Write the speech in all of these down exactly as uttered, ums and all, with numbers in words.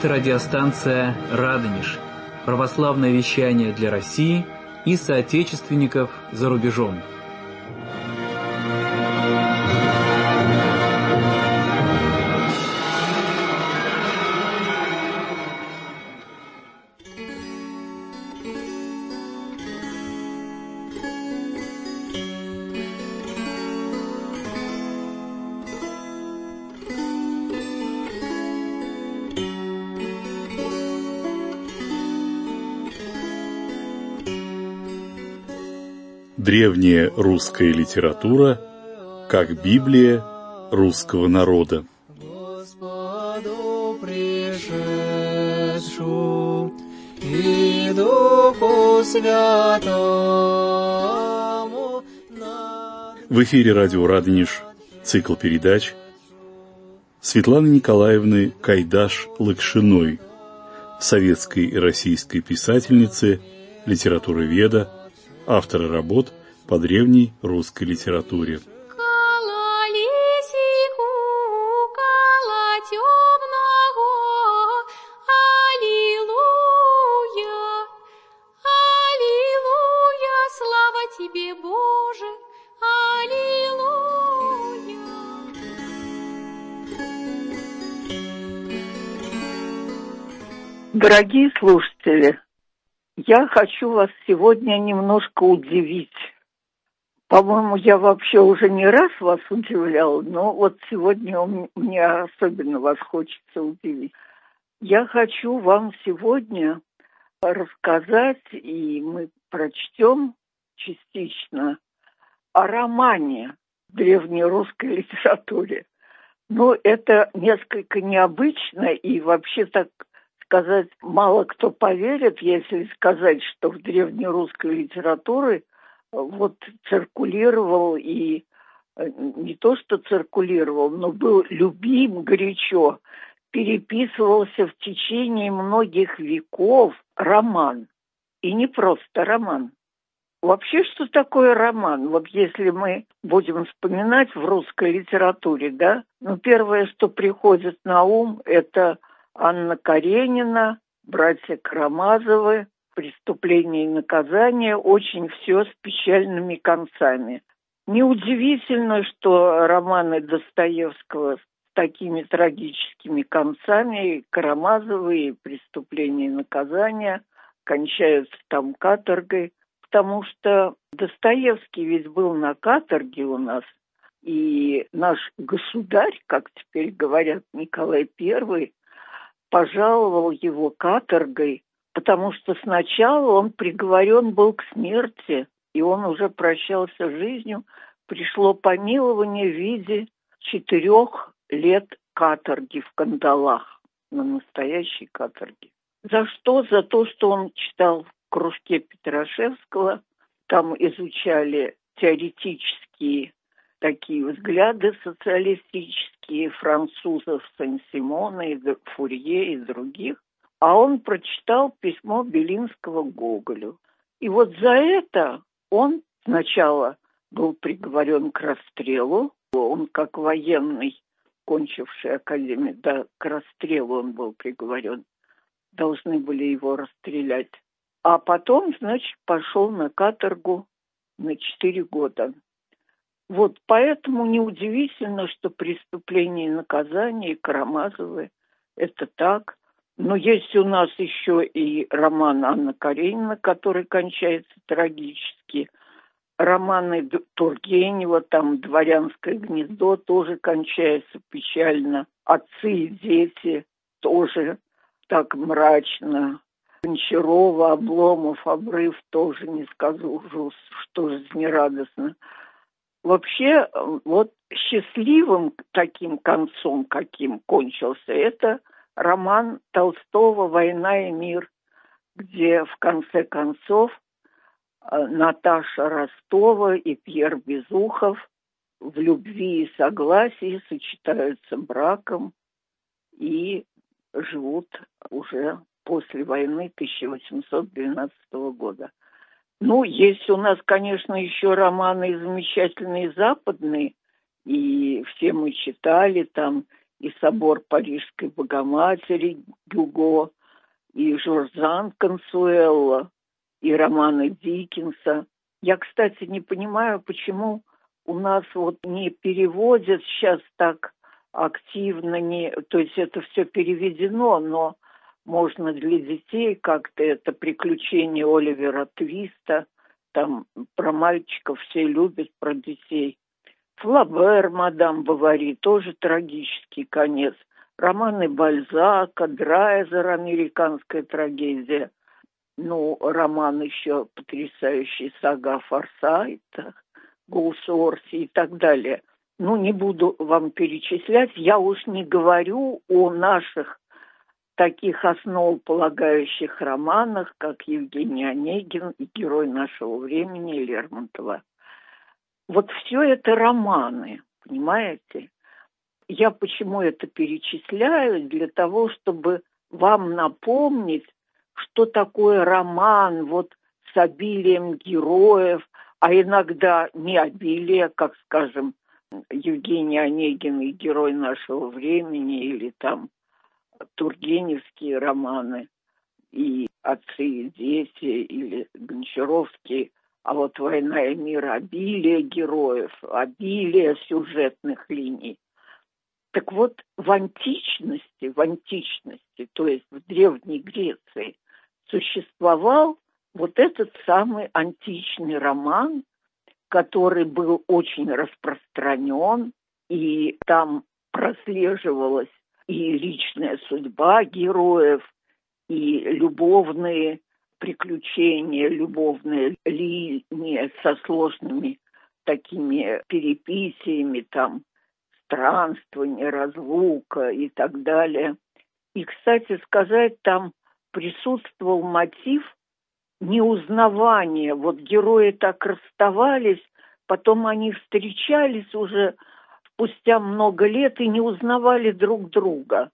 Это радиостанция «Радонеж», православное вещание для России и соотечественников за рубежом. Древняя русская литература как Библия русского народа. Господу пришедшу и Духу Святому. В эфире радио «Радонеж», цикл передач Светланы Николаевны Кайдаш-Лакшиной, советской и российской писательницы, литературоведа, автора работ по древней русской литературе. Дорогие слушатели, я хочу вас сегодня немножко удивить. По-моему, я вообще уже не раз вас удивляла, но вот сегодня мне особенно вас хочется удивить. Я хочу вам сегодня рассказать, и мы прочтем частично о романе в древнерусской литературе. Но это несколько необычно, и вообще так сказать, мало кто поверит, если сказать, что в древнерусской литературе вот циркулировал и не то что циркулировал, но был любим горячо, переписывался в течение многих веков роман. И не просто роман. Вообще, что такое роман? Вот если мы будем вспоминать в русской литературе, да, ну, первое, что приходит на ум, это Анна Каренина, братья Карамазовы, «Преступление и наказание», очень все с печальными концами. Неудивительно, что романы Достоевского с такими трагическими концами, Карамазовы и «Преступление и наказание», кончаются там каторгой, потому что Достоевский ведь был на каторге у нас, и наш государь, как теперь говорят, Николай Первый, пожаловал его каторгой, потому что сначала он приговорен был к смерти, и он уже прощался с жизнью. Пришло помилование в виде четырех лет каторги в кандалах, на настоящей каторге. За что? За то, что он читал в кружке Петрашевского, там изучали теоретические такие взгляды социалистические французов Сен-Симона, и Фурье и других. А он прочитал письмо Белинского Гоголю. И вот за это он сначала был приговорен к расстрелу. Он как военный, кончивший академию, да, к расстрелу он был приговорен. Должны были его расстрелять. А потом, значит, пошел на каторгу на четыре года. Вот поэтому неудивительно, что «Преступление и наказание» и Карамазовы – это так. Но есть у нас еще и роман Анны Карениной, который кончается трагически. Романы Тургенева, там «Дворянское гнездо» тоже кончается печально. «Отцы и дети» тоже так мрачно. Гончарова, Обломов, Обрыв тоже не скажу, что жизнерадостно. Вообще, вот счастливым таким концом, каким кончился, это роман Толстого «Война и мир», где в конце концов Наташа Ростова и Пьер Безухов в любви и согласии сочетаются браком и живут уже после войны тысяча восемьсот двенадцатого года. Ну, есть у нас, конечно, еще романы замечательные западные, и все мы читали там и «Собор Парижской Богоматери» Гюго, и Жорж Санд Консуэлло, и романы Диккенса. Я, кстати, не понимаю, почему у нас вот не переводят сейчас так активно, не, то есть это все переведено, но можно для детей как-то это «Приключения Оливера Твиста», там про мальчиков все любят, про детей. Флабер, мадам Бовари, тоже трагический конец. Романы Бальзака, Драйзер, американская трагедия. Ну, роман еще потрясающий, сага Форсайта, Гоусуорси и так далее. Ну, не буду вам перечислять. Я уж не говорю о наших таких основополагающих романах, как Евгений Онегин и «Герой нашего времени» Лермонтова. Вот все это романы, понимаете? Я почему это перечисляю? Для того, чтобы вам напомнить, что такое роман вот с обилием героев, а иногда не обилие, как, скажем, Евгений Онегин и «Герой нашего времени», или там тургеневские романы, и «Отцы и дети», или Гончаровские. А вот «Война и мир» — обилие героев, обилие сюжетных линий. Так вот, в античности, в античности, то есть в Древней Греции, существовал вот этот самый античный роман, который был очень распространен, и там прослеживалась и личная судьба героев, и любовные приключения, любовная линия со сложными такими перипетиями, там, странствование, разлука и так далее. И, кстати сказать, там присутствовал мотив неузнавания. Вот герои так расставались, потом они встречались уже спустя много лет и не узнавали друг друга.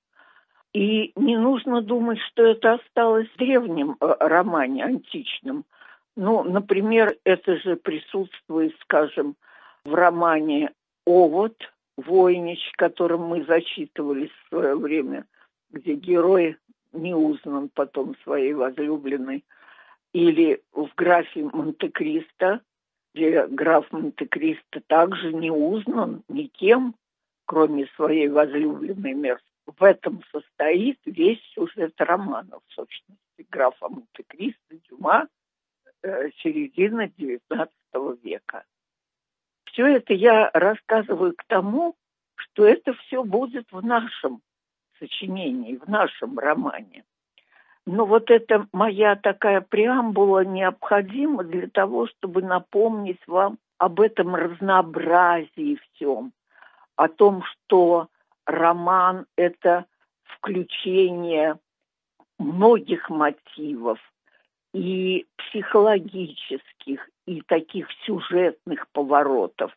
И не нужно думать, что это осталось в древнем романе античном. Ну, например, это же присутствует, скажем, в романе «Овод» Войнич, которым мы зачитывались в свое время, где герой не узнан потом своей возлюбленной, или в «Графе Монте-Кристо», где граф Монте-Кристо также не узнан никем, кроме своей возлюбленной Мерс. В этом состоит весь сюжет романа, в сущности, графа Монте-Кристо, Дюма, э, середины девятнадцатого века. Все это я рассказываю к тому, что это все будет в нашем сочинении, в нашем романе. Но вот эта моя такая преамбула необходима для того, чтобы напомнить вам об этом разнообразии всем, о том, что роман – это включение многих мотивов, и психологических, и таких сюжетных поворотов.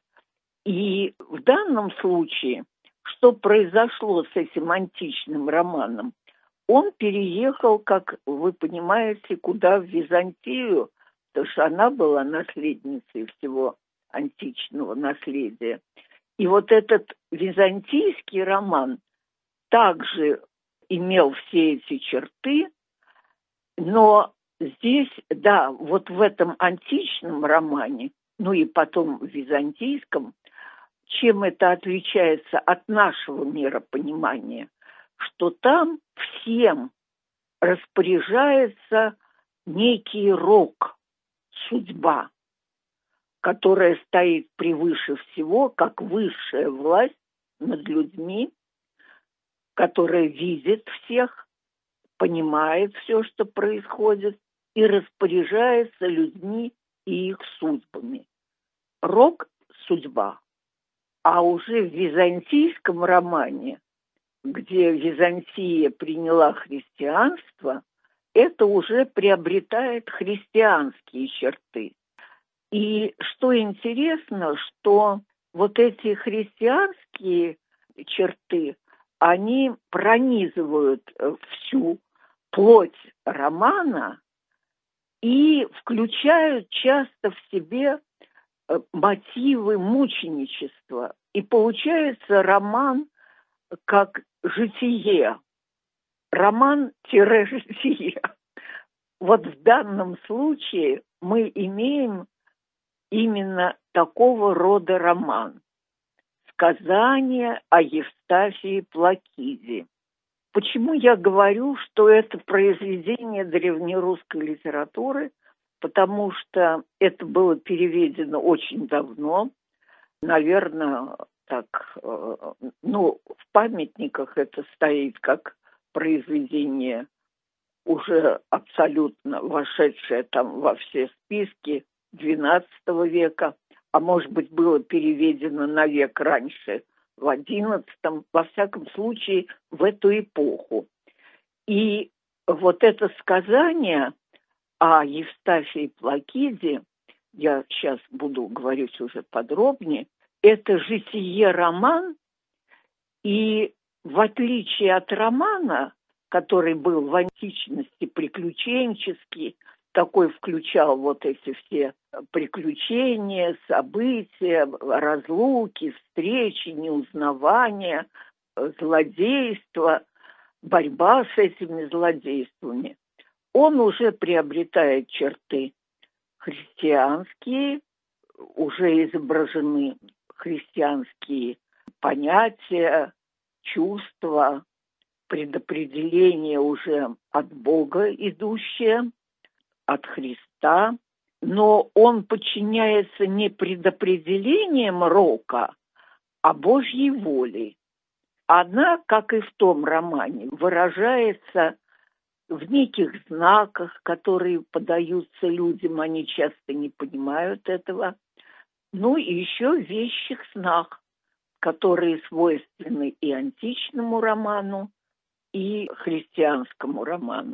И в данном случае, что произошло с этим античным романом? Он переехал, как вы понимаете, куда? В Византию, потому что она была наследницей всего античного наследия. И вот этот византийский роман также имел все эти черты, но здесь, да, вот в этом античном романе, ну и потом в византийском, чем это отличается от нашего миропонимания, что там всем распоряжается некий рок, судьба, которая стоит превыше всего, как высшая власть над людьми, которая видит всех, понимает все, что происходит, и распоряжается людьми и их судьбами. Рок – судьба. А уже в византийском романе, где Византия приняла христианство, это уже приобретает христианские черты. И что интересно, что вот эти христианские черты, они пронизывают всю плоть романа и включают часто в себе мотивы мученичества. И получается роман как житие. роман-житие. Вот в данном случае мы имеем именно такого рода роман. Сказание о Евстафии Плакиде. Почему я говорю, что это произведение древнерусской литературы? Потому что это было переведено очень давно. Наверное, так, ну, в памятниках это стоит как произведение, уже абсолютно вошедшее там во все списки двенадцатого века, а может быть, было переведено на век раньше, в одиннадцатом, во всяком случае, в эту эпоху. И вот это сказание о Евстафии Плакиде, я сейчас буду говорить уже подробнее, это житие-роман, и в отличие от романа, который был в античности приключенческий, такой включал вот эти все приключения, события, разлуки, встречи, неузнавания, злодейства, борьба с этими злодействами. Он уже приобретает черты христианские, уже изображены христианские понятия, чувства, предопределение уже от Бога идущее, от Христа, но он подчиняется не предопределениям рока, а Божьей воле. Она, как и в том романе, выражается в неких знаках, которые подаются людям, они часто не понимают этого, ну и еще в вещих снах, которые свойственны и античному роману, и христианскому роману.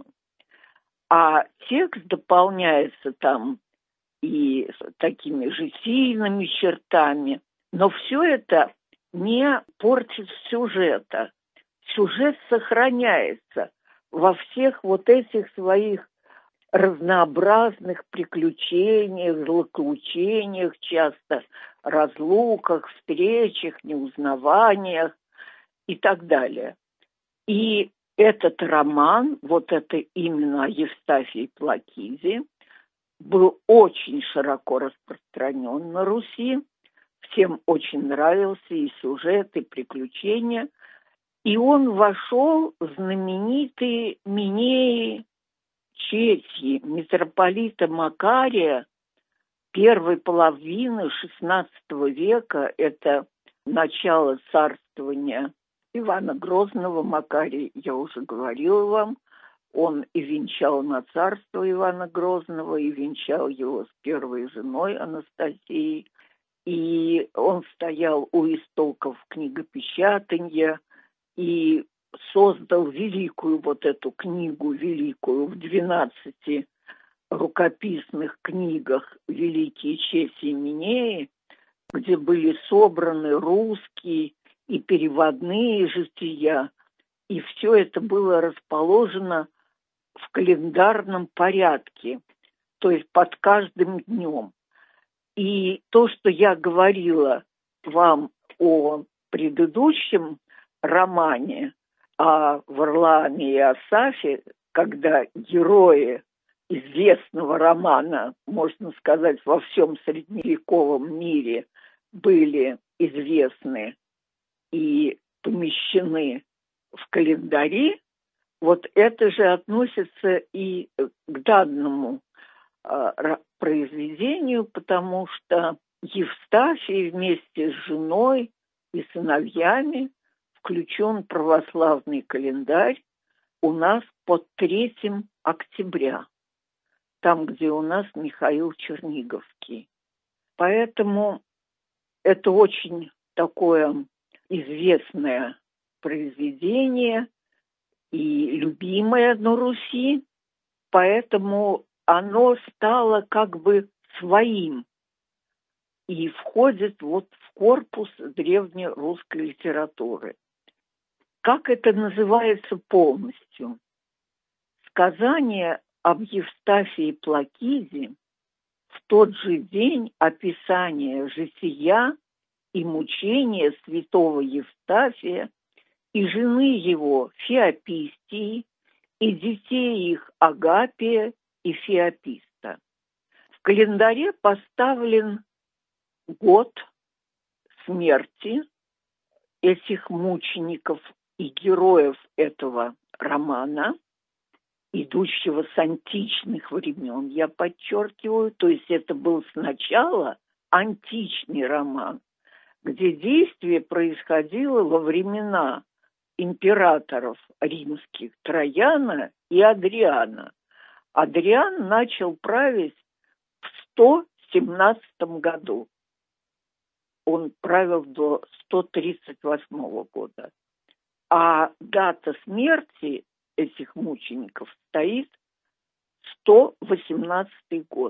А текст дополняется там и такими житийными чертами, но все это не портит сюжета. Сюжет сохраняется во всех вот этих своих разнообразных приключениях, злоключениях, часто разлуках, встречах, неузнаваниях и так далее. И этот роман, вот это именно о Евстафии Плакиде, был очень широко распространен на Руси. Всем очень нравился и сюжет, и приключения. И он вошел в знаменитые Минеи Четьи митрополита Макария первой половины шестнадцатого века. Это начало царствования Ивана Грозного. Макарий, я уже говорила вам, он и венчал на царство Ивана Грозного, и венчал его с первой женой Анастасией. И он стоял у истоков книгопечатания и создал великую вот эту книгу, великую, в двенадцати рукописных книгах «Великие Четьи Минеи», где были собраны русские и переводные жития, и все это было расположено в календарном порядке, то есть под каждым днем. И то, что я говорила вам о предыдущем романе, о Варлааме и Асафе, когда герои известного романа, можно сказать, во всем средневековом мире были известны и помещены в календари, вот это же относится и к данному э, произведению, потому что Евстафий вместе с женой и сыновьями включен в православный календарь у нас под третьим октября, там, где у нас Михаил Черниговский. Поэтому это очень такое известное произведение и любимое на Руси, поэтому оно стало как бы своим и входит вот в корпус древнерусской литературы. Как это называется полностью? Сказание об Евстафии Плакиде в тот же день описание жития и мучения святого Евстафия и жены его Феопистии, и детей их Агапия и Феописта. В календаре поставлен год смерти этих мучеников и героев этого романа, идущего с античных времен, я подчеркиваю, то есть это был сначала античный роман, где действие происходило во времена императоров римских Трояна и Адриана. Адриан начал править в сто семнадцатом году. Он правил до сто тридцать восьмого года. А дата смерти этих мучеников стоит сто восемнадцатый год.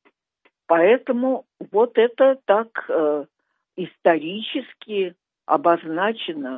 Поэтому вот это так э, исторически обозначено.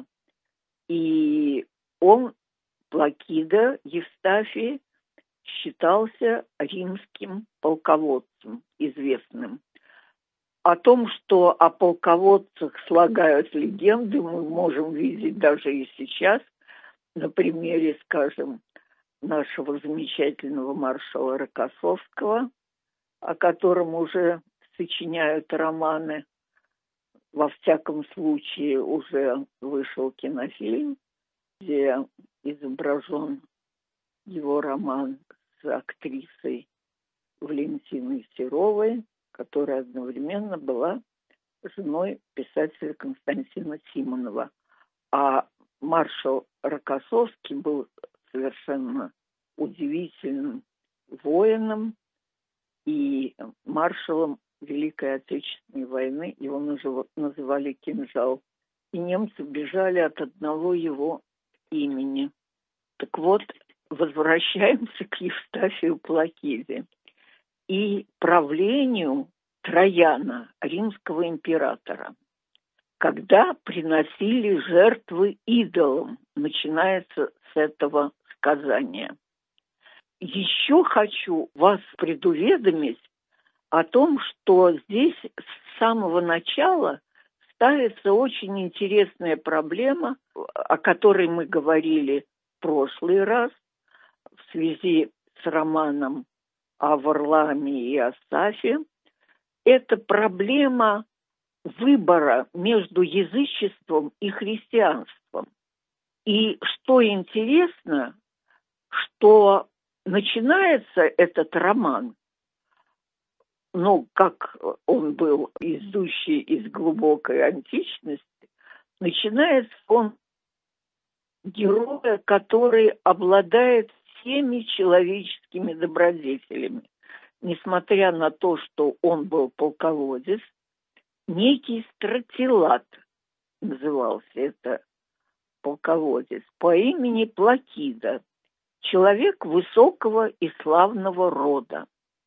И он, Плакида Евстафий, считался римским полководцем известным. О том, что о полководцах слагают легенды, мы можем видеть даже и сейчас, на примере, скажем, нашего замечательного маршала Рокоссовского, о котором уже сочиняют романы. Во всяком случае, уже вышел кинофильм, где изображен его роман с актрисой Валентиной Серовой, которая одновременно была женой писателя Константина Симонова. А маршал Рокоссовский был совершенно удивительным воином и маршалом Великой Отечественной войны. Его называли «Кинжал». И немцы бежали от одного его имени. Так вот, возвращаемся к Евстафию Плакиде и правлению Трояна, римского императора, когда приносили жертвы идолам. Начинается с этого сказания. Еще хочу вас предуведомить о том, что здесь с самого начала ставится очень интересная проблема, о которой мы говорили в прошлый раз в связи с романом о Варлааме и Асафе. Это проблема выбора между язычеством и христианством. И что интересно, что начинается этот роман, ну, как он был идущий из глубокой античности, начинается он героя, который обладает всеми человеческими добродетелями. Несмотря на то, что он был полководец, некий Стратилат назывался это полководец, по имени Плакида, человек высокого и славного рода,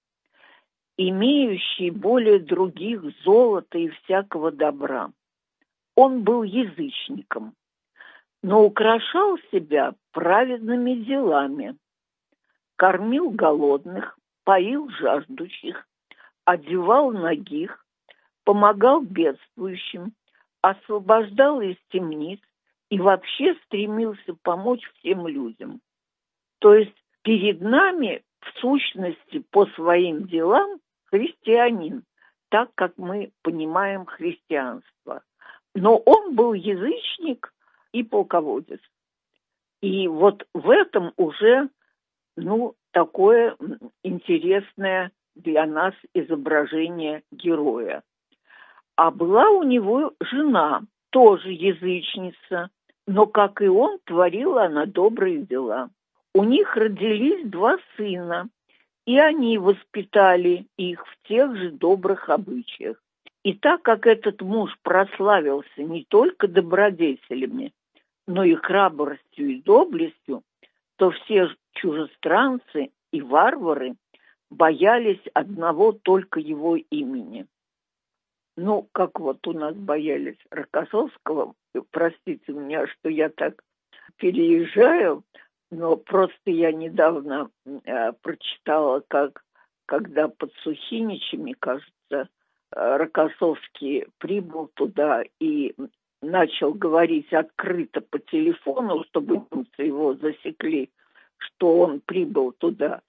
имеющий более других золота и всякого добра. Он был язычником, но украшал себя праведными делами, кормил голодных, поил жаждущих, одевал нагих, помогал бедствующим, освобождал из темниц и вообще стремился помочь всем людям. То есть перед нами, в сущности, по своим делам христианин, так как мы понимаем христианство. Но он был язычник и полководец. И вот в этом уже, ну, такое интересное для нас изображение героя. А была у него жена, тоже язычница, но, как и он, творила она добрые дела. У них родились два сына, и они воспитали их в тех же добрых обычаях. И так как этот муж прославился не только добродетелями, но и храбростью и доблестью, то все чужестранцы и варвары боялись одного только его имени. Ну, как вот у нас боялись Рокоссовского, простите меня, что я так переезжаю, но просто я недавно э, прочитала, как когда под Сухиничами, кажется, Рокоссовский прибыл туда и начал говорить открыто по телефону, чтобы немцы его засекли, что он прибыл туда.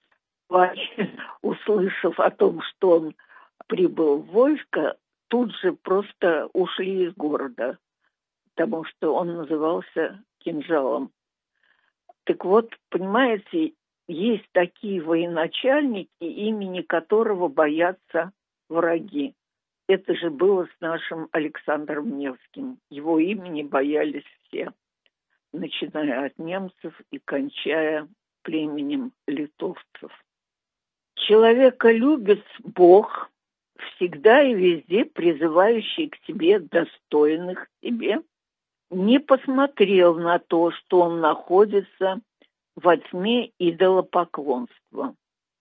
Услышав о том, что он прибыл в войско, тут же просто ушли из города, потому что он назывался Кинжалом. Так вот, понимаете, есть такие военачальники, имени которого боятся враги. Это же было с нашим Александром Невским. Его имени боялись все, начиная от немцев и кончая племенем литовцев. Человека любит Бог, всегда и везде призывающий к себе достойных себе, не посмотрел на то, что он находится во тьме идолопоклонства.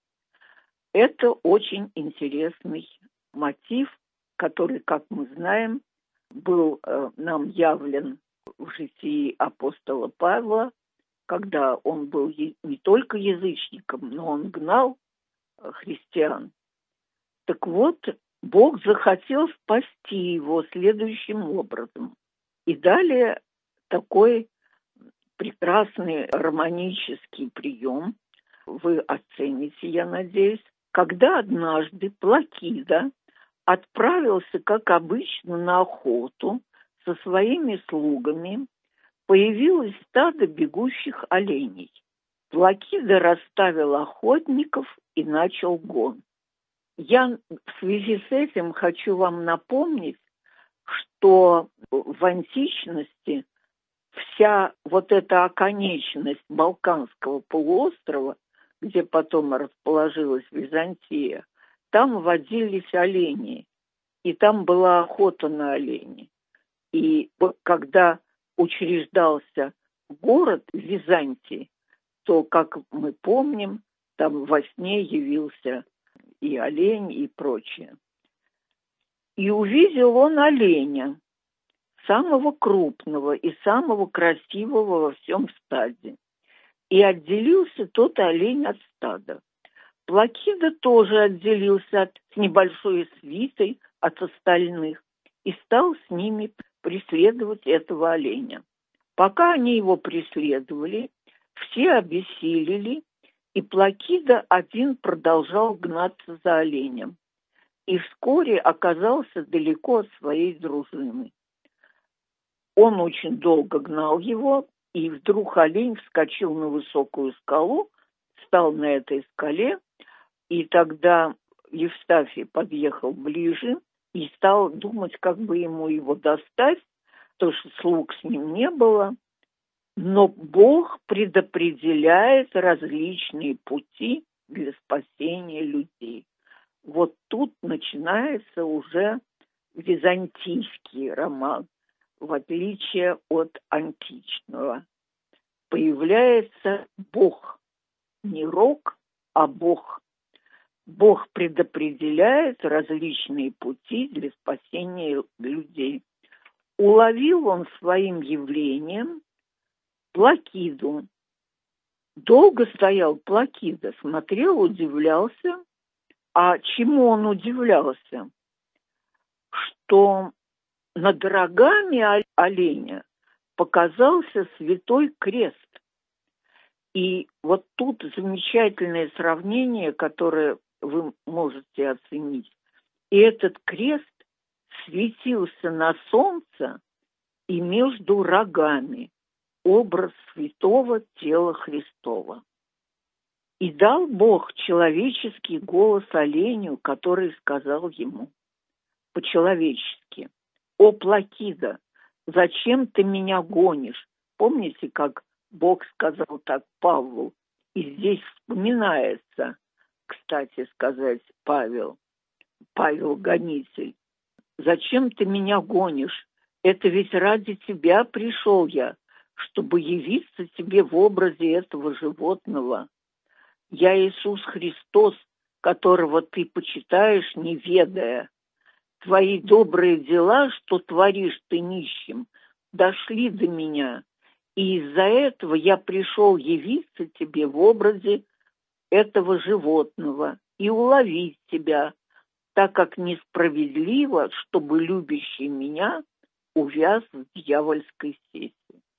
Это очень интересный мотив, который, как мы знаем, был э, нам явлен в житии апостола Павла, когда он был е- не только язычником, но он гнал э, христиан. Так вот, Бог захотел спасти его следующим образом. И далее такой прекрасный романический прием вы оцените, я надеюсь, когда однажды Плакида отправился, как обычно, на охоту со своими слугами, появилось стадо бегущих оленей. Плакида расставил охотников и начал гон. Я в связи с этим хочу вам напомнить, что в античности вся вот эта оконечность Балканского полуострова, где потом расположилась Византия, там водились олени, и там была охота на оленей. И вот когда учреждался город Византии, то, как мы помним, там во сне явился и олень, и прочее. И увидел он оленя, самого крупного и самого красивого во всем стаде. И отделился тот олень от стада. Плакида тоже отделился от, с небольшой свитой от остальных и стал с ними преследовать этого оленя. Пока они его преследовали, все обессилели, и Плакида один продолжал гнаться за оленем. И вскоре оказался далеко от своей дружины. Он очень долго гнал его, и вдруг олень вскочил на высокую скалу, встал на этой скале, и тогда Евстафий подъехал ближе и стал думать, как бы ему его достать, потому что слуг с ним не было. Но Бог предопределяет различные пути для спасения людей. Вот тут начинается уже византийский роман, в отличие от античного. Появляется Бог, не рок, а Бог. Бог предопределяет различные пути для спасения людей. Уловил он своим явлением Плакиду. Долго стоял Плакида, смотрел, удивлялся. А чему он удивлялся? Что над рогами оленя показался святой крест. И вот тут замечательное сравнение, которое вы можете оценить. И этот крест светился на солнце и между рогами, образ святого тела Христова. И дал Бог человеческий голос оленю, который сказал ему по-человечески: «О, Плакида, зачем ты меня гонишь?» Помните, как Бог сказал так Павлу? И здесь вспоминается, кстати сказать, Павел, Павел Гонитель. «Зачем ты меня гонишь? Это ведь ради тебя пришел я, чтобы явиться тебе в образе этого животного. Я Иисус Христос, которого ты почитаешь, не ведая. Твои добрые дела, что творишь ты нищим, дошли до меня, и из-за этого я пришел явиться тебе в образе этого животного и уловить тебя, так как несправедливо, чтобы любящий меня увяз в дьявольской сети.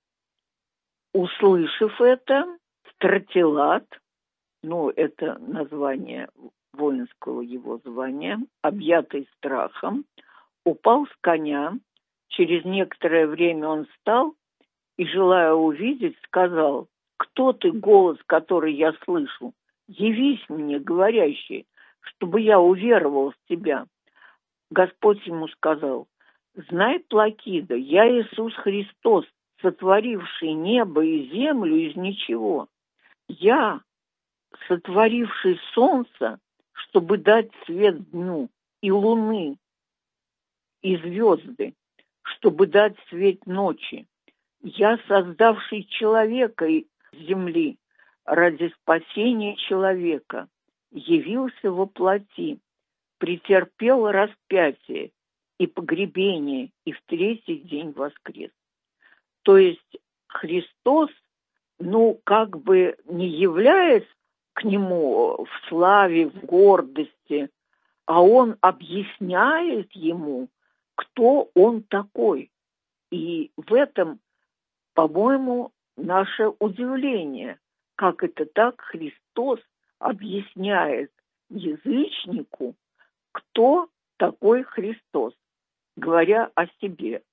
Услышав это, Стратилат, ну, это название воинского его звания, объятый страхом, упал с коня. Через некоторое время он встал и, желая увидеть, сказал: «Кто ты, голос, который я слышу? Явись мне, говорящий, чтобы я уверовал в тебя». Господь ему сказал: «Знай, Плакида, я Иисус Христос, сотворивший небо и землю из ничего. Я, сотворивший солнце, чтобы дать свет дню, и луны, и звезды, чтобы дать свет ночи. Я, создавший человека из земли ради спасения человека, явился во плоти, претерпел распятие и погребение, и в третий день воскрес». То есть Христос, ну, как бы не являясь к нему в славе, в гордости, а он объясняет ему, кто он такой. И в этом, по-моему, наше удивление, как это так Христос объясняет язычнику, кто такой Христос, говоря о себе.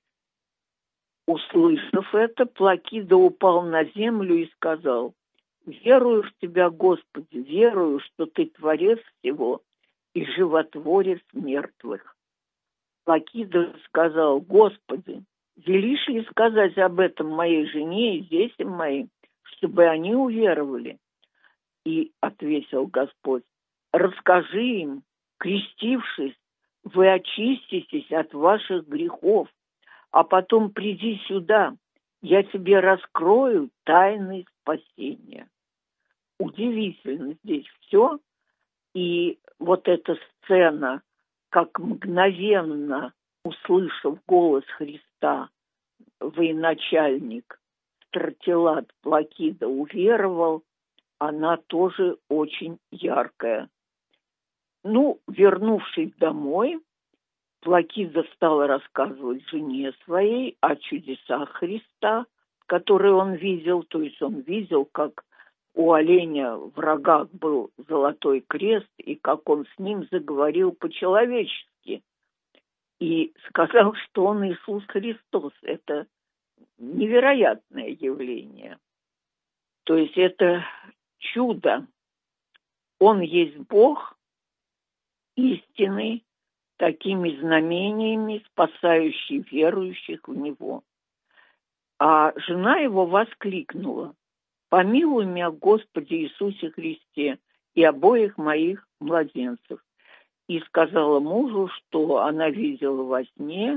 Услышав это, Плакида упал на землю и сказал: «Верую в Тебя, Господи, верую, что Ты Творец всего и животворец мертвых». Плакида сказал: «Господи, велишь ли сказать об этом моей жене и детям моим, чтобы они уверовали?» И ответил Господь: «Расскажи им, крестившись, вы очиститесь от ваших грехов, а потом приди сюда, я тебе раскрою тайны спасения». Удивительно здесь все. И вот эта сцена, как мгновенно, услышав голос Христа, военачальник Стратилат Плакида уверовал, она тоже очень яркая. Ну, вернувшись домой, Плакида стала рассказывать жене своей о чудесах Христа, которые он видел. То есть он видел, как у оленя в рогах был золотой крест, и как он с ним заговорил по-человечески. И сказал, что он Иисус Христос. Это невероятное явление. То есть это чудо. Он есть Бог истинный, такими знамениями, спасающий верующих в Него. А жена его воскликнула: «Помилуй меня, Господи Иисусе Христе, и обоих моих младенцев». И сказала мужу, что она видела во сне,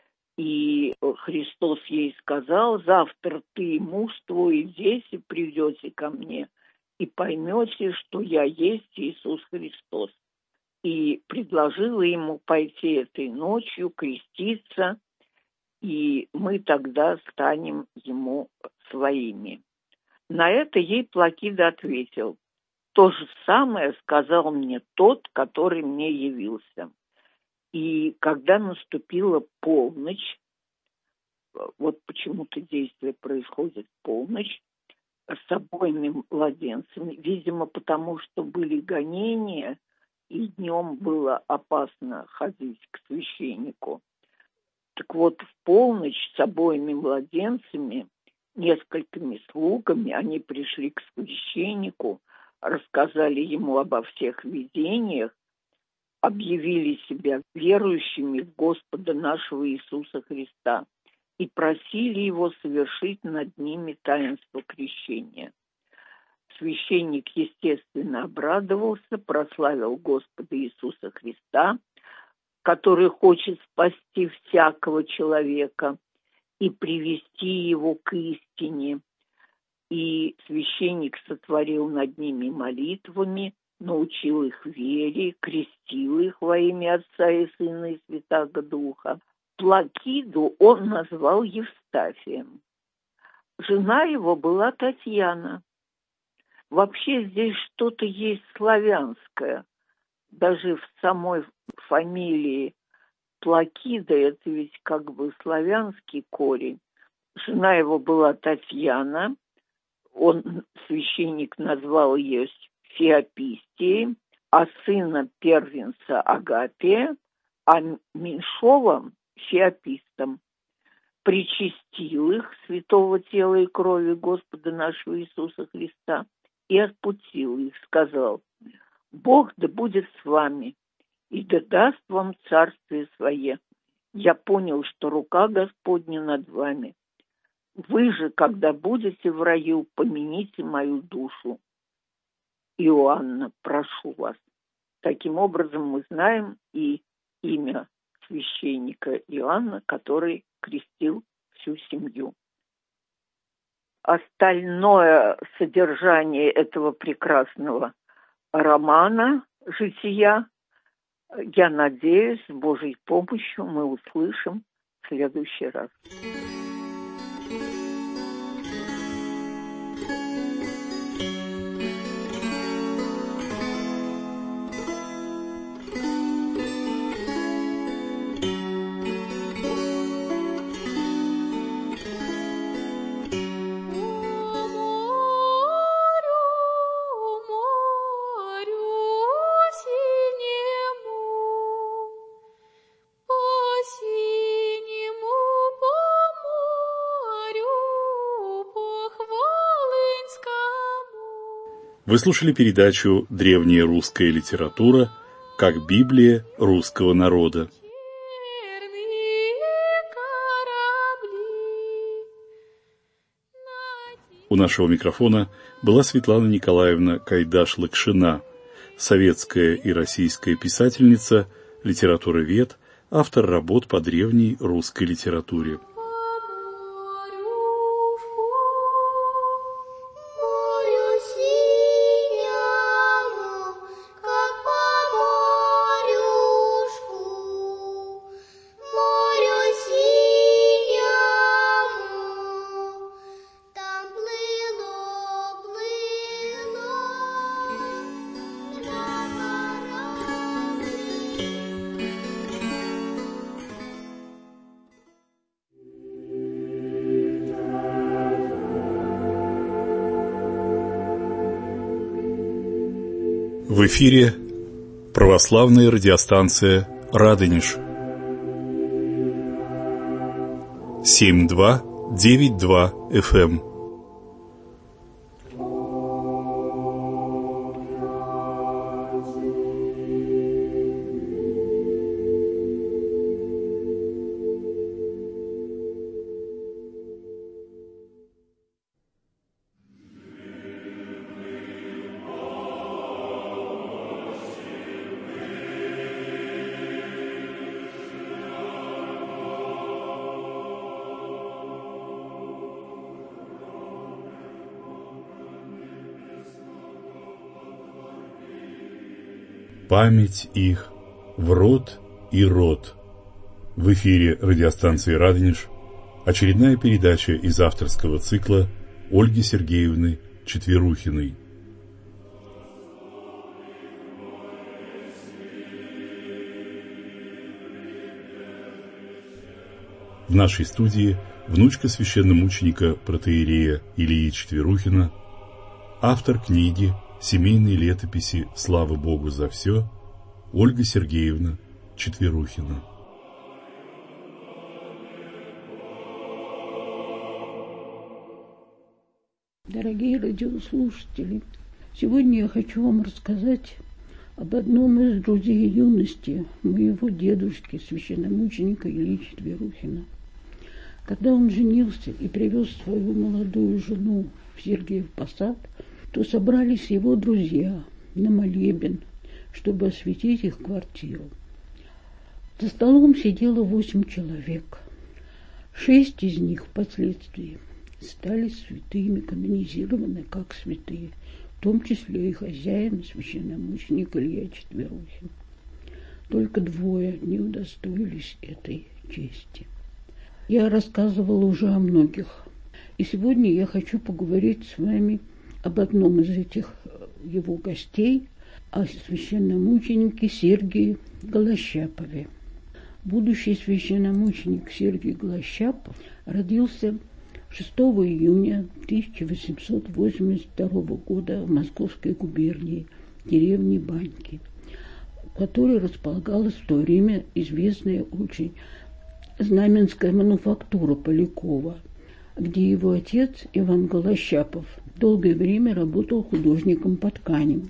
и Христос ей сказал: «Завтра ты, муж твой и дети придете ко мне, и поймете, что я есть Иисус Христос». И предложила ему пойти этой ночью, креститься, и мы тогда станем ему своими. На это ей Плакида ответил: «То же самое сказал мне тот, который мне явился». И когда наступила полночь, вот почему-то действие происходит в полночь, с обоими младенцами, видимо, потому что были гонения, и днем было опасно ходить к священнику. Так вот, в полночь с обоими младенцами, несколькими слугами, они пришли к священнику, рассказали ему обо всех видениях, объявили себя верующими в Господа нашего Иисуса Христа и просили его совершить над ними таинство крещения. Священник, естественно, обрадовался, прославил Господа Иисуса Христа, который хочет спасти всякого человека и привести его к истине. И священник сотворил над ними молитвами, научил их вере, крестил их во имя Отца и Сына и Святаго Духа. Плакиду он назвал Евстафием. Жена его была Татьяна. Вообще здесь что-то есть славянское. Даже в самой фамилии Плакида, это ведь как бы славянский корень. Жена его была Татьяна, он, священник, назвал ее Феопистией, а сына первенца Агапия, а меньшого Феопистом. Причастил их святого тела и крови Господа нашего Иисуса Христа и отпутил их, сказал: «Бог да будет с вами, и да даст вам царствие свое. Я понял, что рука Господня над вами. Вы же, когда будете в раю, помяните мою душу. Иоанна, прошу вас». Таким образом, мы знаем и имя священника Иоанна, который крестил всю семью. Остальное содержание этого прекрасного романа «Жития», я надеюсь, с Божьей помощью мы услышим в следующий раз. Вы слушали передачу «Древняя русская литература. Как Библия русского народа». У нашего микрофона была Светлана Николаевна Кайдаш-Лакшина, советская и российская писательница, литературовед, автор работ по древней русской литературе. В эфире православная радиостанция «Радонеж». семь два девять два эф эм. Память их в род и род. В эфире радиостанции «Радонеж» очередная передача из авторского цикла Ольги Сергеевны Четверухиной. В нашей студии внучка священномученика протоиерея Илии Четверухина, автор книги семейной летописи «Слава Богу за все» Ольга Сергеевна Четверухина. Дорогие радиослушатели, сегодня я хочу вам рассказать об одном из друзей юности моего дедушки, священномученика Илии Четверухина. Когда он женился и привез свою молодую жену в Сергиев Посад, то собрались его друзья на молебен, чтобы осветить их квартиру. За столом сидело восемь человек. Шесть из них впоследствии стали святыми, канонизированы как святые, в том числе и хозяин, священномученик Илья Четверухин. Только двое не удостоились этой чести. Я рассказывала уже о многих, и сегодня я хочу поговорить с вами об одном из этих его гостей, о священномученике Сергии Голощапове. Будущий священномученик Сергий Голощапов родился шестого июня тысяча восемьсот восемьдесят второго года в Московской губернии, деревне Баньки, в которой располагалась в то время известная очень знаменская мануфактура Полякова, где его отец Иван Голощапов долгое время работал художником по тканям.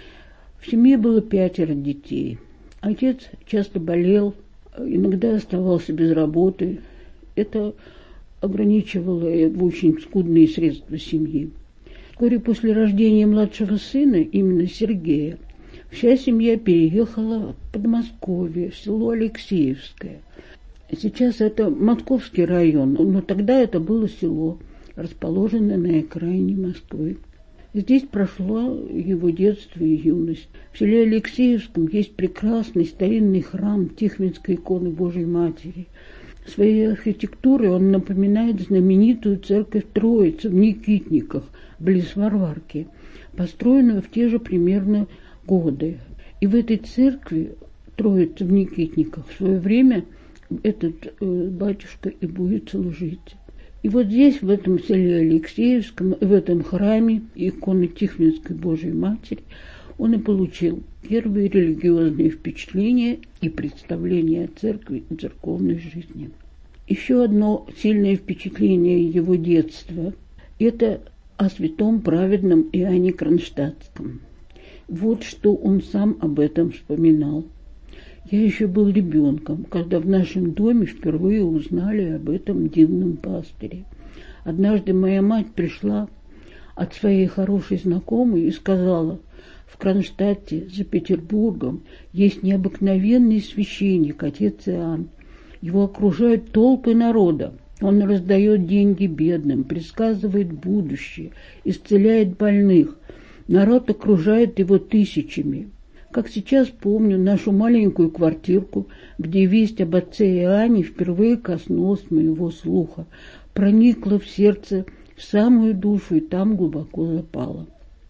В семье было пятеро детей. Отец часто болел, иногда оставался без работы. Это ограничивало в очень скудные средства семьи. Вскоре после рождения младшего сына, именно Сергея, вся семья переехала в Подмосковье, в село Алексеевское. Сейчас это Московский район, но тогда это было село, расположенное на окраине Москвы. Здесь прошло его детство и юность. В селе Алексеевском есть прекрасный старинный храм Тихвинской иконы Божией Матери. Своей архитектурой он напоминает знаменитую церковь Троицы в Никитниках, близ Варварки, построенную в те же примерно годы. И в этой церкви Троицы в Никитниках в свое время этот э, батюшка и будет служить. И вот здесь, в этом селе Алексеевском, в этом храме иконы Тихвинской Божией Матери, он и получил первые религиозные впечатления и представления о церкви и церковной жизни. Еще одно сильное впечатление его детства – это о святом праведном Иоанне Кронштадтском. Вот что он сам об этом вспоминал. Я еще был ребенком, когда в нашем доме впервые узнали об этом дивном пастыре. Однажды моя мать пришла от своей хорошей знакомой и сказала: в Кронштадте, за Петербургом, есть необыкновенный священник, отец Иоанн. Его окружают толпы народа. Он раздает деньги бедным, предсказывает будущее, исцеляет больных. Народ окружает его тысячами. Как сейчас помню нашу маленькую квартирку, где весть об отце Иоанне впервые коснулась моего слуха, проникла в сердце, в самую душу и там глубоко запала.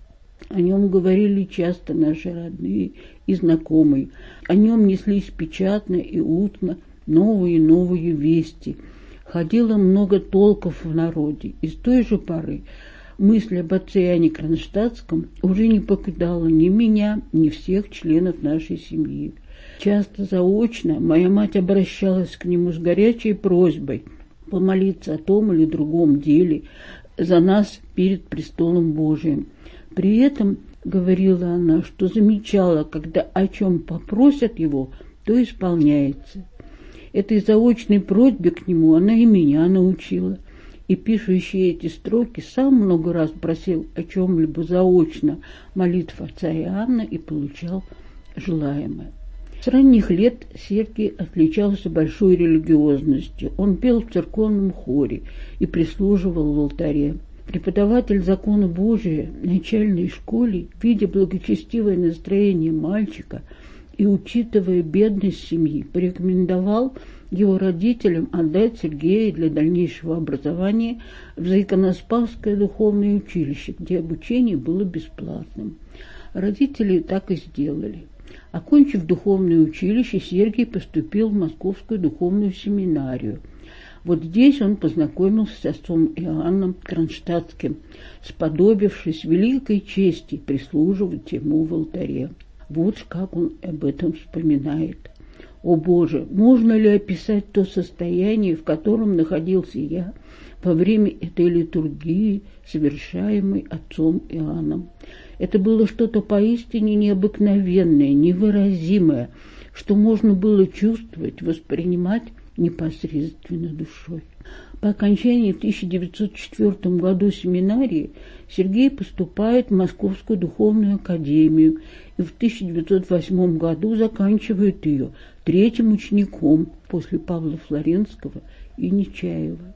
О нем говорили часто наши родные и знакомые. О нем неслись печатно и устно новые и новые вести. Ходило много толков в народе. И с той же поры мысль об отце Иоанне Кронштадтском уже не покидала ни меня, ни всех членов нашей семьи. Часто заочно моя мать обращалась к нему с горячей просьбой помолиться о том или другом деле за нас перед престолом Божиим. При этом, говорила она, что замечала, когда о чем попросят его, то исполняется. Этой заочной просьбе к нему она и меня научила. И пишущий эти строки сам много раз просил о чем-либо заочно молитв отца Иоанна и получал желаемое. С ранних лет Сергий отличался большой религиозностью. Он пел в церковном хоре и прислуживал в алтаре. Преподаватель закона Божия в начальной школе, видя благочестивое настроение мальчика и учитывая бедность семьи, порекомендовал его родителям отдать Сергея для дальнейшего образования в Заиконоспасское духовное училище, где обучение было бесплатным. Родители так и сделали. Окончив духовное училище, Сергий поступил в Московскую духовную семинарию. Вот здесь он познакомился с отцом Иоанном Кронштадтским, сподобившись великой чести прислуживать ему в алтаре. Вот как он об этом вспоминает. «О Боже, можно ли описать то состояние, в котором находился я во время этой литургии, совершаемой отцом Иоанном? Это было что-то поистине необыкновенное, невыразимое, что можно было чувствовать, воспринимать непосредственно душой». По окончании в тысяча девятьсот четвёртом году семинарии Сергей поступает в Московскую духовную академию и в тысяча девятьсот восьмом году заканчивает ее третьим учеником после Павла Флоренского и Нечаева.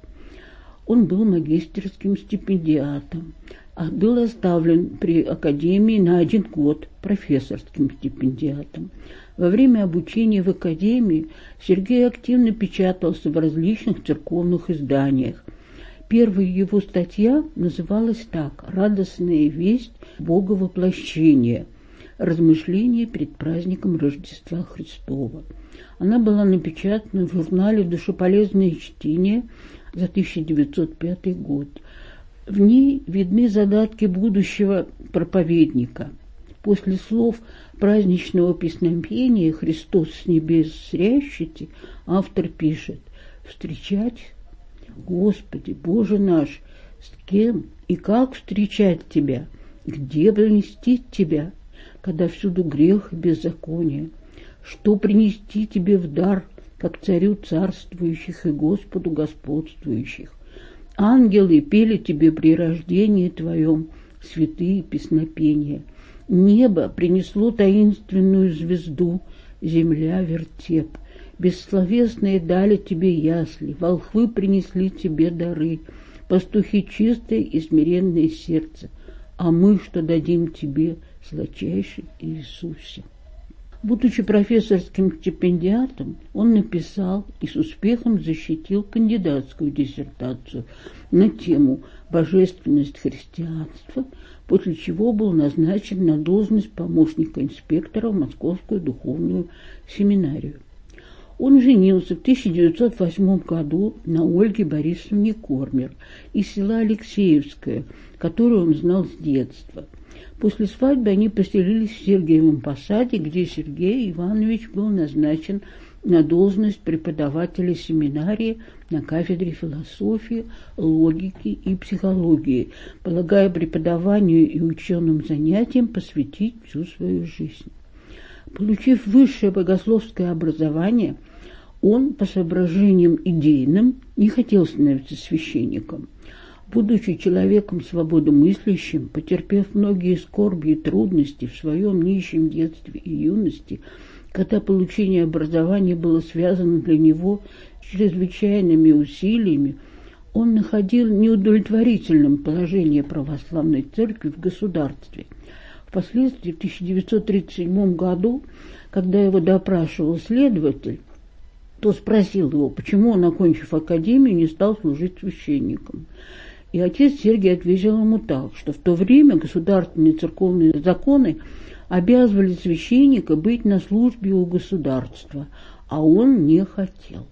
Он был магистерским стипендиатом, а был оставлен при академии на один год профессорским стипендиатом. Во время обучения в академии Сергей активно печатался в различных церковных изданиях. Первая его статья называлась так: «Радостная весть Боговоплощения». «Размышления перед праздником Рождества Христова». Она была напечатана в журнале «Душеполезное чтение» за тысяча девятьсот пятый год. В ней видны задатки будущего проповедника. После слов праздничного песнопения «Христос с небес срящите» автор пишет: «Встречать, Господи, Боже наш, с кем и как встречать Тебя, где поместить Тебя, когда всюду грех и беззаконие, что принести Тебе в дар, как царю царствующих и Господу господствующих. Ангелы пели Тебе при рождении Твоем святые песнопения. Небо принесло таинственную звезду, земля вертеп. Бессловесные дали Тебе ясли, волхвы принесли Тебе дары, пастухи чистое и смиренное сердце. А мы что дадим Тебе, сладчайший Иисусе?» Будучи профессорским стипендиатом, он написал и с успехом защитил кандидатскую диссертацию на тему «Божественность христианства», после чего был назначен на должность помощника инспектора в Московскую духовную семинарию. Он женился в тысяча девятьсот восьмом году на Ольге Борисовне Кормер из села Алексеевское, которую он знал с детства. После свадьбы они поселились в Сергиевом Посаде, где Сергей Иванович был назначен на должность преподавателя семинарии на кафедре философии, логики и психологии, полагая преподаванию и ученым занятиям посвятить всю свою жизнь. Получив высшее богословское образование, он, по соображениям идейным, не хотел становиться священником. Будучи человеком свободомыслящим, потерпев многие скорби и трудности в своем нищем детстве и юности, когда получение образования было связано для него с чрезвычайными усилиями, он находил неудовлетворительным положение православной церкви в государстве. Впоследствии, в тысяча девятьсот тридцать седьмом году, когда его допрашивал следователь, то спросил его, почему он, окончив академию, не стал служить священником. И отец Сергий ответил ему так, что в то время государственные церковные законы обязывали священника быть на службе у государства, а он не хотел.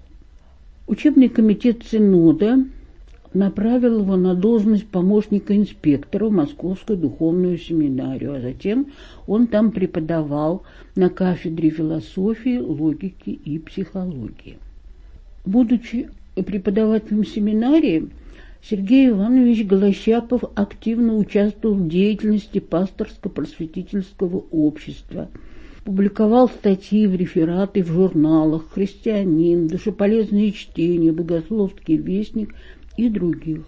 Учебный комитет Синода направил его на должность помощника инспектора в Московскую духовную семинарию, а затем он там преподавал на кафедре философии, логики и психологии. Будучи преподавателем семинарии, Сергей Иванович Голощапов активно участвовал в деятельности пасторско-просветительского общества, публиковал статьи в рефераты в журналах «Христианин», «Душеполезные чтения», «Богословский вестник» и других.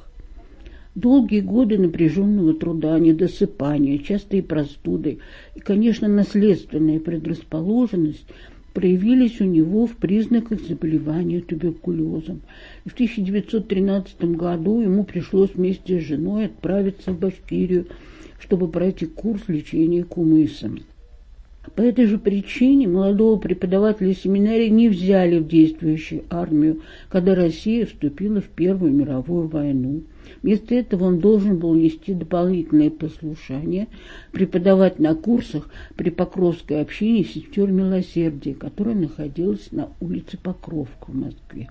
Долгие годы напряженного труда, недосыпания, частые простуды и, конечно, наследственная предрасположенность проявились у него в признаках заболевания туберкулезом. И в тысяча девятьсот тринадцатом году ему пришлось вместе с женой отправиться в Башкирию, чтобы пройти курс лечения кумысом. По этой же причине молодого преподавателя семинарии не взяли в действующую армию, когда Россия вступила в Первую мировую войну. Вместо этого он должен был нести дополнительное послушание, преподавать на курсах при Покровской общине сестер милосердия, которая находилась на улице Покровка в Москве.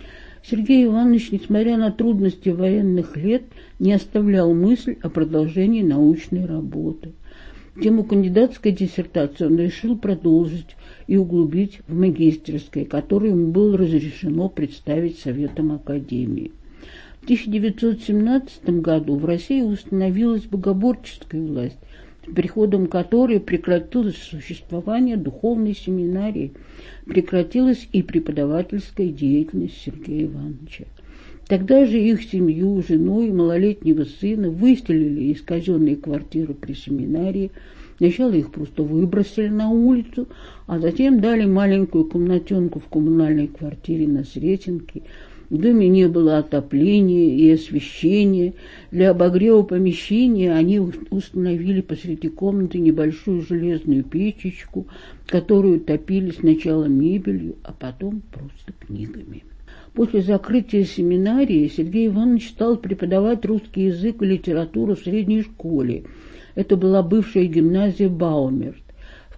Сергей Иванович, несмотря на трудности военных лет, не оставлял мысль о продолжении научной работы. Тему кандидатской диссертации он решил продолжить и углубить в магистерской, которую ему было разрешено представить Советом Академии. В тысяча девятьсот семнадцатом году в России установилась богоборческая власть, с приходом которой прекратилось существование духовной семинарии, прекратилась и преподавательская деятельность Сергея Ивановича. Тогда же их семью, жену и малолетнего сына выселили из казенной квартиры при семинарии. Сначала их просто выбросили на улицу, а затем дали маленькую комнатенку в коммунальной квартире на Сретенке. В доме не было отопления и освещения. Для обогрева помещения они установили посреди комнаты небольшую железную печечку, которую топили сначала мебелью, а потом просто книгами. После закрытия семинарии Сергей Иванович стал преподавать русский язык и литературу в средней школе. Это была бывшая гимназия Баумерт.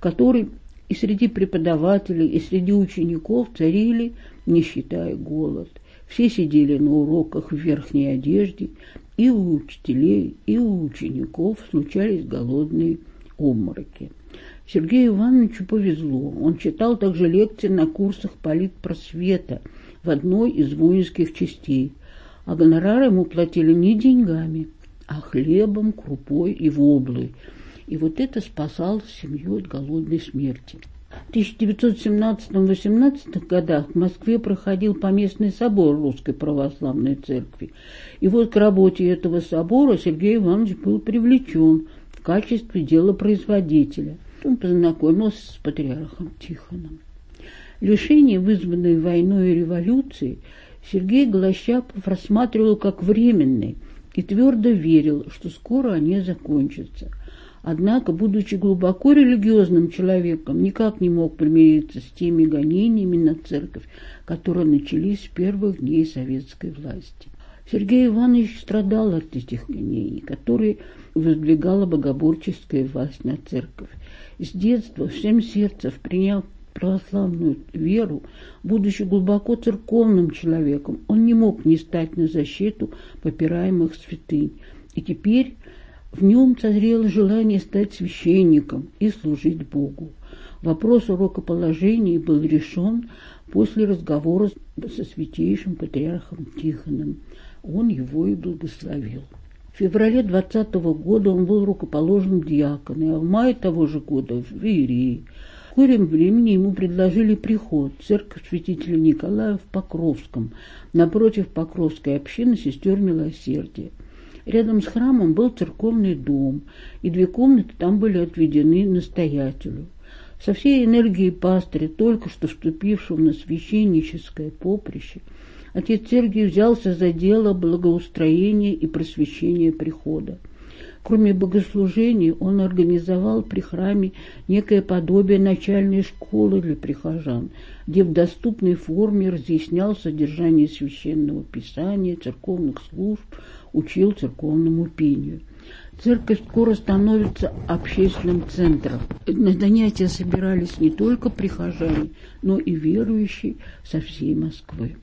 которой и среди преподавателей, и среди учеников царили нищета и голод. Все сидели на уроках в верхней одежде, и у учителей, и у учеников случались голодные обмороки. Сергею Ивановичу повезло. Он читал также лекции на курсах политпросвета в одной из воинских частей, а гонорары ему платили не деньгами, а хлебом, крупой и воблой. И вот это спасало семью от голодной смерти. В тысяча девятьсот семнадцатом-восемнадцатом годах в Москве проходил поместный собор Русской Православной Церкви. И вот к работе этого собора Сергей Иванович был привлечен в качестве делопроизводителя. Он познакомился с патриархом Тихоном. Лишения, вызванные войной и революцией, Сергей Голощапов рассматривал как временные и твердо верил, что скоро они закончатся. Однако, будучи глубоко религиозным человеком, никак не мог примириться с теми гонениями на церковь, которые начались с первых дней советской власти. Сергей Иванович страдал от этих гонений, которые воздвигала богоборческая власть на церковь. С детства всем сердцем принял православную веру, будучи глубоко церковным человеком, он не мог не стать на защиту попираемых святынь. И теперь в нем созрело желание стать священником и служить Богу. Вопрос о рукоположении был решен после разговора со святейшим патриархом Тихоном. Он его и благословил. В феврале двадцатого года он был рукоположен в диаконы, а в мае того же года в иерей. В скором времени ему предложили приход в церковь святителя Николая в Покровском, напротив Покровской общины сестер Милосердия. Рядом с храмом был церковный дом, и две комнаты там были отведены настоятелю. Со всей энергией пастыря, только что вступившего на священническое поприще, отец Сергий взялся за дело благоустроения и просвещения прихода. Кроме богослужений, он организовал при храме некое подобие начальной школы для прихожан, где в доступной форме разъяснял содержание священного писания, церковных служб, учил церковному пению. Церковь скоро становится общественным центром. На занятия собирались не только прихожане, но и верующие со всей Москвы.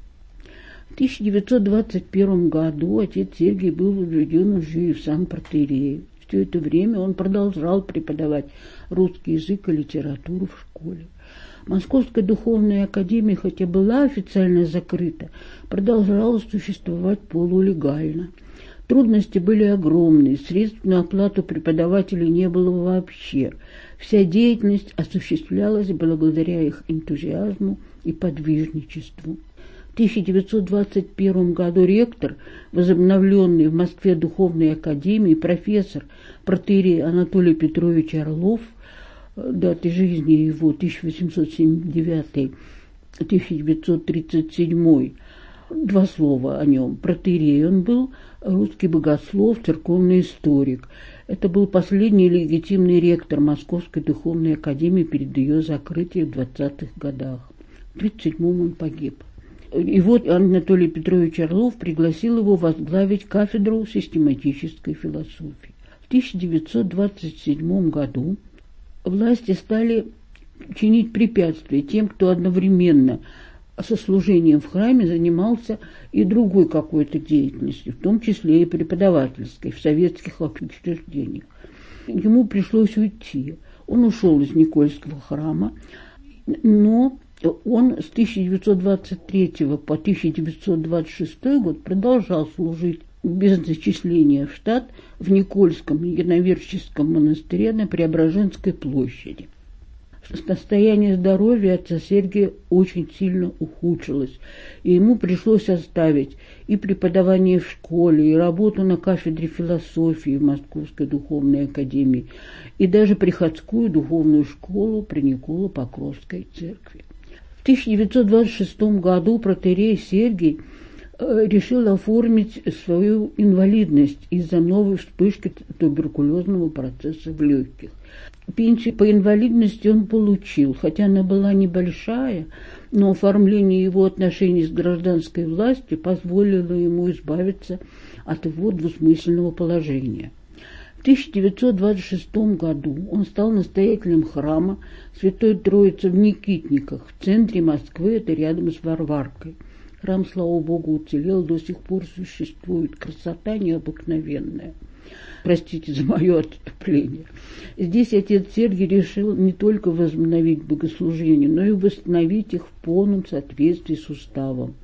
В тысяча девятьсот двадцать первом году отец Сергий был возведен уже в сан протоиерей. Все это время он продолжал преподавать русский язык и литературу в школе. Московская духовная академия, хотя была официально закрыта, продолжала существовать полулегально. Трудности были огромные, средств на оплату преподавателей не было вообще. Вся деятельность осуществлялась благодаря их энтузиазму и подвижничеству. В тысяча девятьсот двадцать первом году ректор, возобновленный в Москве духовной академии, профессор протоиерей Анатолий Петрович Орлов, даты жизни его тысяча восемьсот семьдесят девятый — тысяча девятьсот тридцать седьмой, два слова о нем. Протоиерей он был, русский богослов, церковный историк. Это был последний легитимный ректор Московской духовной академии перед ее закрытием в двадцатых годах. В тридцать седьмом он погиб. И вот Анатолий Петрович Орлов пригласил его возглавить кафедру систематической философии. В тысяча девятьсот двадцать седьмом году власти стали чинить препятствия тем, кто одновременно со служением в храме занимался и другой какой-то деятельностью, в том числе и преподавательской, в советских учреждениях. Ему пришлось уйти. Он ушел из Никольского храма, но он с тысяча девятьсот двадцать третьего по тысяча девятьсот двадцать шестой год продолжал служить без зачисления в штат в Никольском Яноверческом монастыре на Преображенской площади. Состояние здоровья отца Сергия очень сильно ухудшилось, и ему пришлось оставить и преподавание в школе, и работу на кафедре философии в Московской духовной академии, и даже приходскую духовную школу при Николо-Покровской церкви. В тысяча девятьсот двадцать шестом году протоиерей Сергий решил оформить свою инвалидность из-за новой вспышки туберкулезного процесса в легких. Пенсию по инвалидности он получил, хотя она была небольшая, но оформление его отношений с гражданской властью позволило ему избавиться от его двусмысленного положения. В В тысяча девятьсот двадцать шестом году он стал настоятелем храма Святой Троицы в Никитниках, в центре Москвы, это рядом с Варваркой. Храм, слава Богу, уцелел, до сих пор существует. Красота необыкновенная. Простите за мое отступление. Здесь отец Сергий решил не только возобновить богослужение, но и восстановить их в полном соответствии с уставом.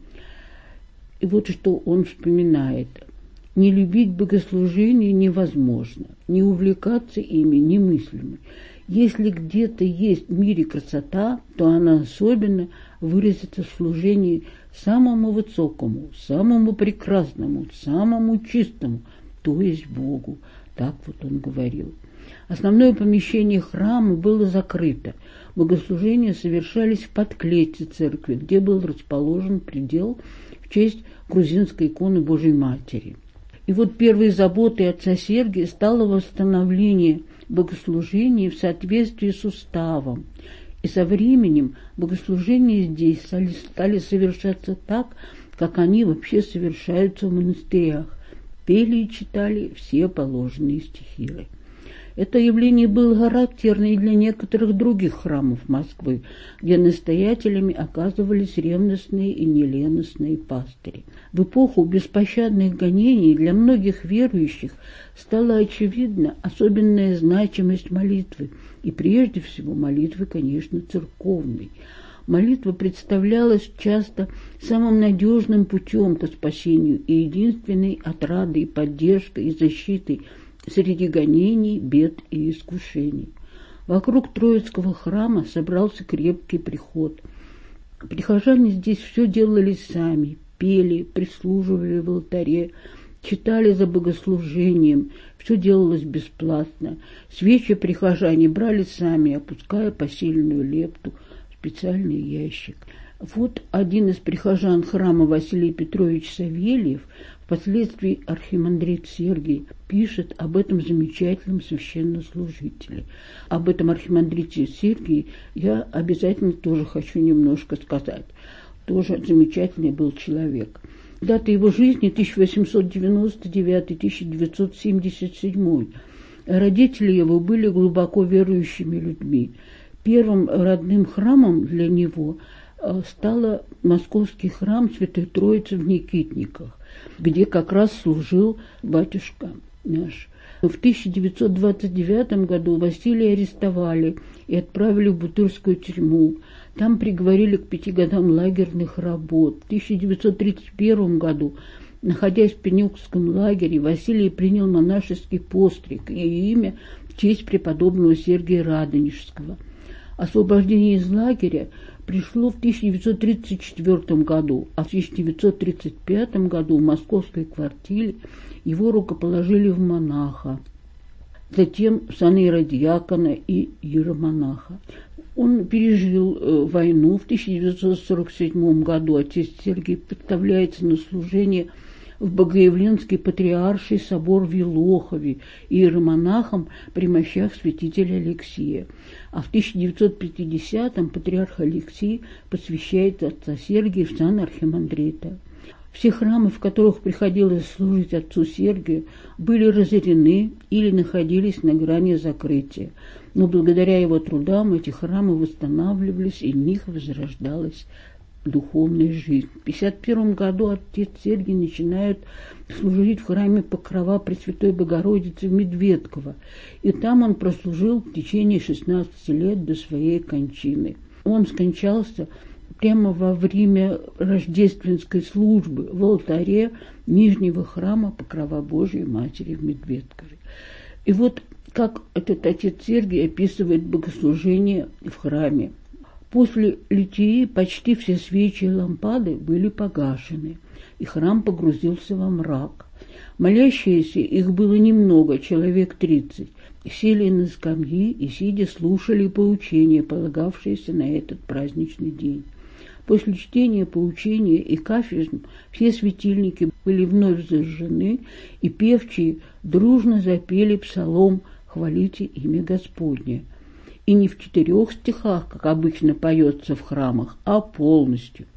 И вот что он вспоминает. Не любить богослужение невозможно, не увлекаться ими немыслимо. Если где-то есть в мире красота, то она особенно выразится в служении самому высокому, самому прекрасному, самому чистому, то есть Богу. Так вот он говорил. Основное помещение храма было закрыто. Богослужения совершались в подклете церкви, где был расположен предел в честь грузинской иконы Божьей Матери. И вот первой заботой отца Сергия стало восстановление богослужений в соответствии с уставом. И со временем богослужения здесь стали, стали совершаться так, как они вообще совершаются в монастырях. Пели и читали все положенные стихиры. Это явление было характерно и для некоторых других храмов Москвы, где настоятелями оказывались ревностные и неленостные пастыри. В эпоху беспощадных гонений для многих верующих стала очевидна особенная значимость молитвы, и прежде всего молитвы, конечно, церковной. Молитва представлялась часто самым надежным путем к спасению и единственной отрадой, поддержкой и защитой среди гонений, бед и искушений. Вокруг Троицкого храма собрался крепкий приход. Прихожане здесь все делали сами, пели, прислуживали в алтаре, читали за богослужением, все делалось бесплатно. Свечи прихожане брали сами, опуская посильную лепту в специальный ящик. Вот один из прихожан храма Василий Петрович Савельев, впоследствии архимандрит Сергий, пишет об этом замечательном священнослужителе. Об этом архимандрите Сергии я обязательно тоже хочу немножко сказать. Тоже замечательный был человек. Дата его жизни тысяча восемьсот девяносто девятый — тысяча девятьсот семьдесят седьмой. Родители его были глубоко верующими людьми. Первым родным храмом для него стал московский храм Святой Троицы в Никитниках, где как раз служил батюшка наш. В тысяча девятьсот двадцать девятом году Василия арестовали и отправили в Бутырскую тюрьму. Там приговорили к пяти годам лагерных работ. В тысяча девятьсот тридцать первом году, находясь в Пенюкском лагере, Василий принял монашеский постриг и имя в честь преподобного Сергия Радонежского. Освобождение из лагеря пришло в тысяча девятьсот тридцать четвёртом году, а в тысяча девятьсот тридцать пятом году в московской квартире его рукоположили в монаха, затем в саны иродиакона и иеромонаха. Он пережил э, войну. В тысяча девятьсот сорок седьмом году отец Сергий представляется на служение в Богоявленский патриарший собор в Елохове иеромонахом при мощах святителя Алексия. А в тысяча девятьсот пятидесятом патриарх Алексий посвящает отца Сергия в сан архимандрита. Все храмы, в которых приходилось служить отцу Сергию, были разорены или находились на грани закрытия. Но благодаря его трудам эти храмы восстанавливались, и в них возрождалась духовная жизнь. В пятьдесят первом году отец Сергий начинает служить в храме Покрова Пресвятой Богородицы в Медведково, и там он прослужил в течение шестнадцати лет до своей кончины. Он скончался прямо во время рождественской службы в алтаре Нижнего храма Покрова Божией Матери в Медведкове. И вот как этот отец Сергий описывает богослужение в храме. После литии почти все свечи и лампады были погашены, и храм погрузился во мрак. Молящиеся, их было немного, человек тридцать, сели на скамьи и, сидя, слушали поучения, полагавшиеся на этот праздничный день. После чтения поучения и кафизм все светильники были вновь зажжены, и певчие дружно запели псалом «Хвалите имя Господне». И не в четырех стихах, как обычно поется в храмах, а полностью.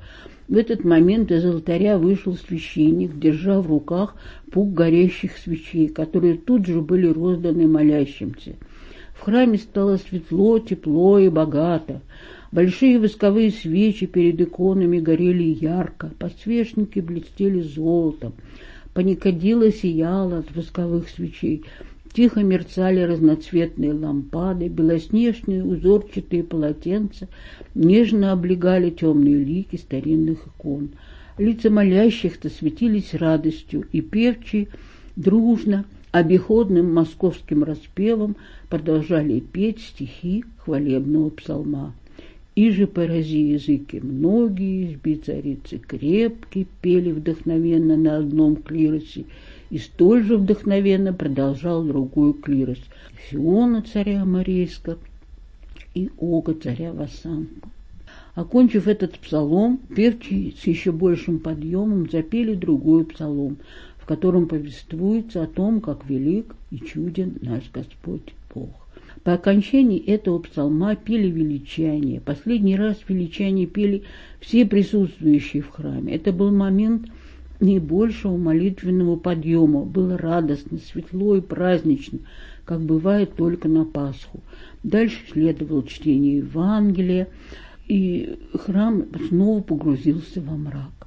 В этот момент из алтаря вышел священник, держа в руках пук горящих свечей, которые тут же были розданы молящимся. В храме стало светло, тепло и богато. Большие восковые свечи перед иконами горели ярко, подсвечники блестели золотом, паникадило сияло от восковых свечей, тихо мерцали разноцветные лампады, белоснежные узорчатые полотенца нежно облегали темные лики старинных икон. Лица молящих-то светились радостью, и певчие дружно, обиходным московским распевом продолжали петь стихи хвалебного псалма. «Иже порази языки многие, сби царицы крепкие», пели вдохновенно на одном клиросе, и столь же вдохновенно продолжал другой клирос: «Сиона царя Морейска и Ога царя Вассанку». Окончив этот псалом, певчие с еще большим подъемом запели другой псалом, в котором повествуется о том, как велик и чуден наш Господь Бог. По окончании этого псалма пели величание. Последний раз величание пели все присутствующие в храме. Это был момент наибольшего молитвенного подъема. Было радостно, светло и празднично, как бывает только на Пасху. Дальше следовало чтение Евангелия, и храм снова погрузился во мрак.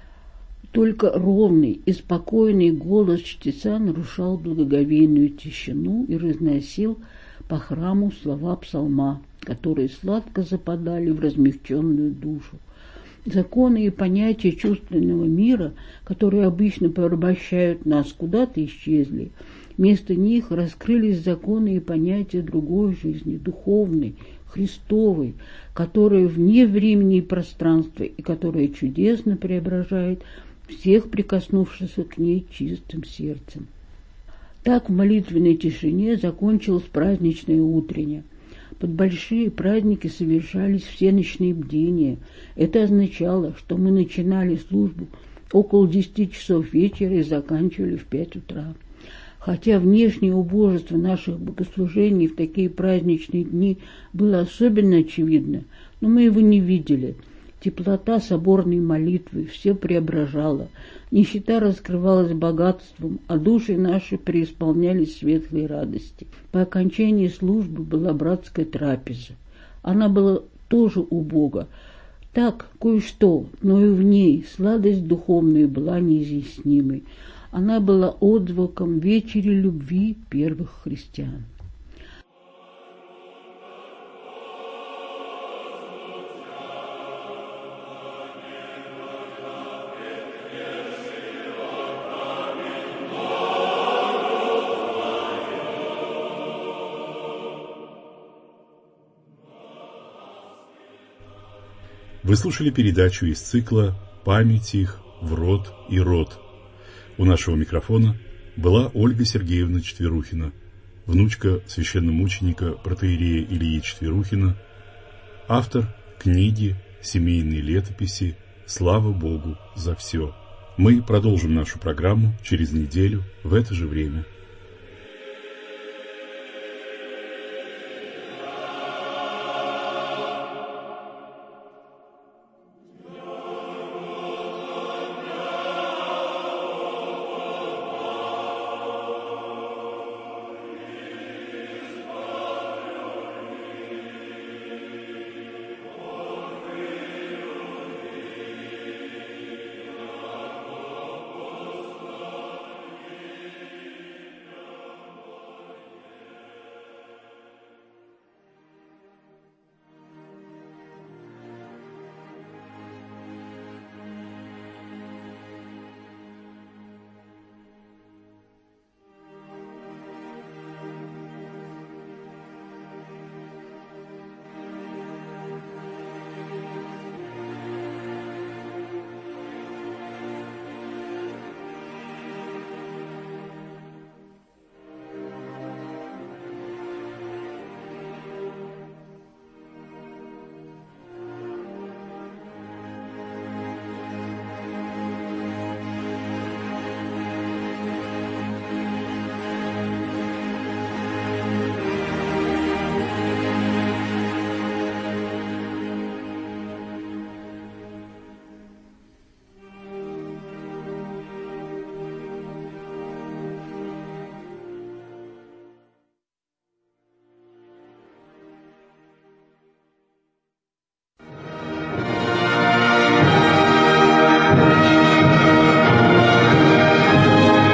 Только ровный и спокойный голос чтеца нарушал благоговейную тишину и разносил по храму слова псалма, которые сладко западали в размягченную душу. Законы и понятия чувственного мира, которые обычно порабощают нас, куда-то исчезли. Вместо них раскрылись законы и понятия другой жизни, духовной, Христовой, которая вне времени и пространства и которая чудесно преображает всех прикоснувшихся к ней чистым сердцем. Так в молитвенной тишине закончилось праздничное утреннее. Под большие праздники совершались все ночные бдения. Это означало, что мы начинали службу около десяти часов вечера и заканчивали в пять утра. Хотя внешнее убожество наших богослужений в такие праздничные дни было особенно очевидно, но мы его не видели. Теплота соборной молитвы все преображала, нищета раскрывалась богатством, а души наши преисполнялись светлой радости. По окончании службы была братская трапеза. Она была тоже убога. Так, кое-что, но и в ней сладость духовная была неизъяснимой. Она была отзвуком вечери любви первых христиан. Вы слушали передачу из цикла «Память их в род и род». У нашего микрофона была Ольга Сергеевна Четверухина, внучка священномученика протоиерея Ильи Четверухина, автор книги «Семейные летописи. Слава Богу за все». Мы продолжим нашу программу через неделю в это же время.